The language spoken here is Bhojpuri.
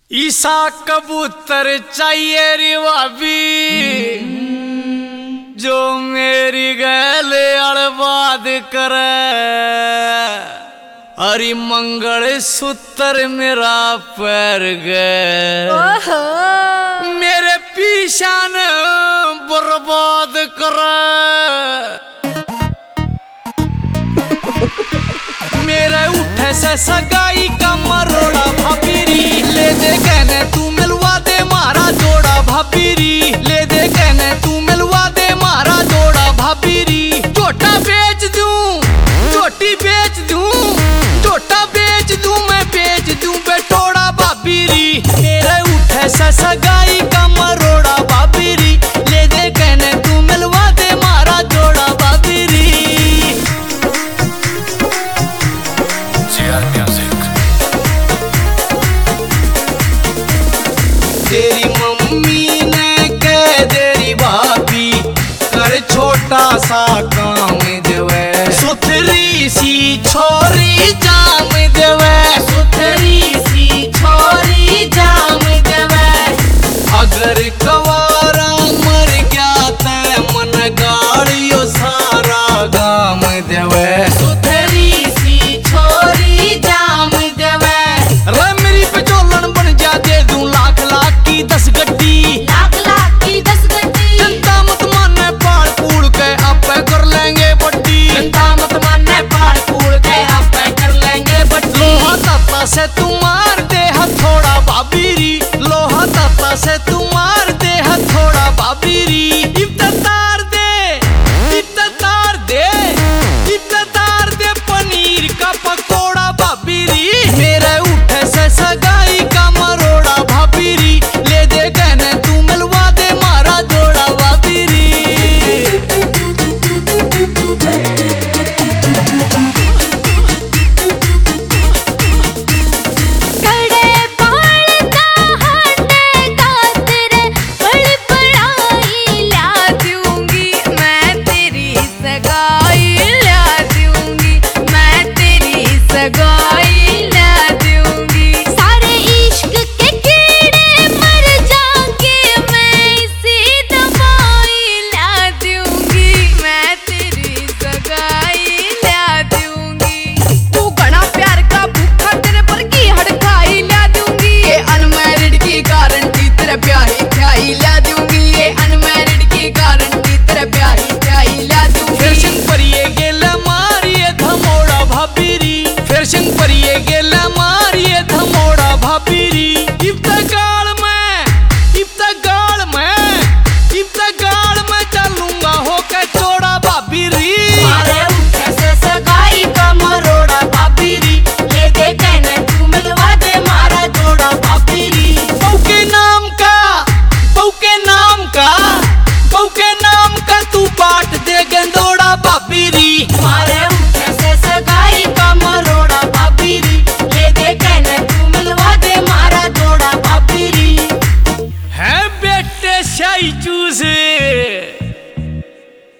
ईसा कबूतर चाहिए रे भाभी जो मेरी गैल अड़बाद करे। अरे मंगल सूत्र मेरा पैर गए मेरे पीछा ने बर्बाद करे। मेरे उठे से सगाई का मरोड़ा भाभीरी ले दे कहने तू मिलवा दे मारा जोड़ा भाभीरी ले दे कहने तू मिलवा दे मारा जोड़ा भाभीरी। छोटा बेच दूं छोटी बेच दूं छोटा बेच दूं मैं बेच दूं बेटोड़ा भाभीरी। मेरे उठे से सगाई का मरोड़ा भाभीरी ले दे कहने तू मिलवा दे मारा जोड़ा भाभीरी। तेरी मम्मी ने कह तेरी भाभी कर छोटा सा काम देवे सुथरी सी छोरी जाम देवे।